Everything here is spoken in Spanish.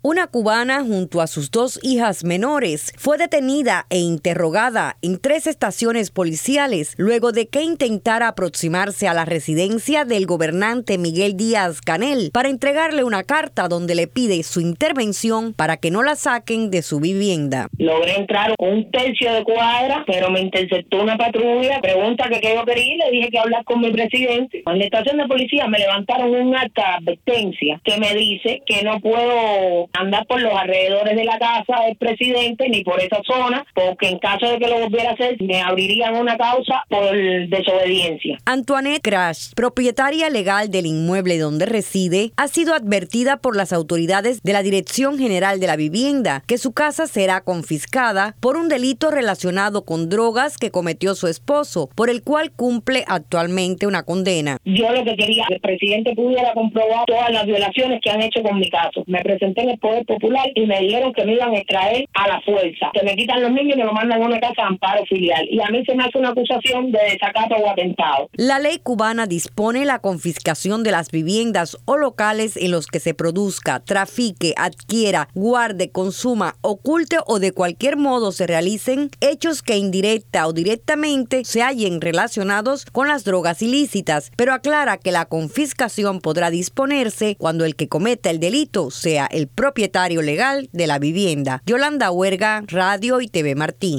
Una cubana junto a sus 2 hijas menores fue detenida e interrogada en 3 estaciones policiales luego de que intentara aproximarse a la residencia del gobernante Miguel Díaz-Canel para entregarle una carta donde le pide su intervención para que no la saquen de su vivienda. Logré entrar un tercio de cuadra, pero me interceptó una patrulla, pregunta que qué yo quería y le dije que hablar con mi presidente. En la estación de policía me levantaron un acta de advertencia que me dice que no puedo andar por los alrededores de la casa del presidente ni por esa zona, porque en caso de que lo volviera a hacer, me abrirían una causa por desobediencia. Antoinette Crash, propietaria legal del inmueble donde reside, ha sido advertida por las autoridades de la Dirección General de la Vivienda que su casa será confiscada por un delito relacionado con drogas que cometió su esposo, por el cual cumple actualmente una condena. Yo lo que quería que el presidente pudiera comprobar todas las violaciones que han hecho con mi caso. Me presenté en el Poder Popular y me dijeron que me iban a extraer a la fuerza, que me quitan los niños y me lo mandan a una casa de amparo filial. Y a mí se me hace una acusación de desacato o atentado. La ley cubana dispone la confiscación de las viviendas o locales en los que se produzca, trafique, adquiera, guarde, consuma, oculte o de cualquier modo se realicen hechos que indirecta o directamente se hallen relacionados con las drogas ilícitas, pero aclara que la confiscación podrá disponerse cuando el que cometa el delito sea el propietario legal de la vivienda. Yolanda Huerga, Radio y TV Martí.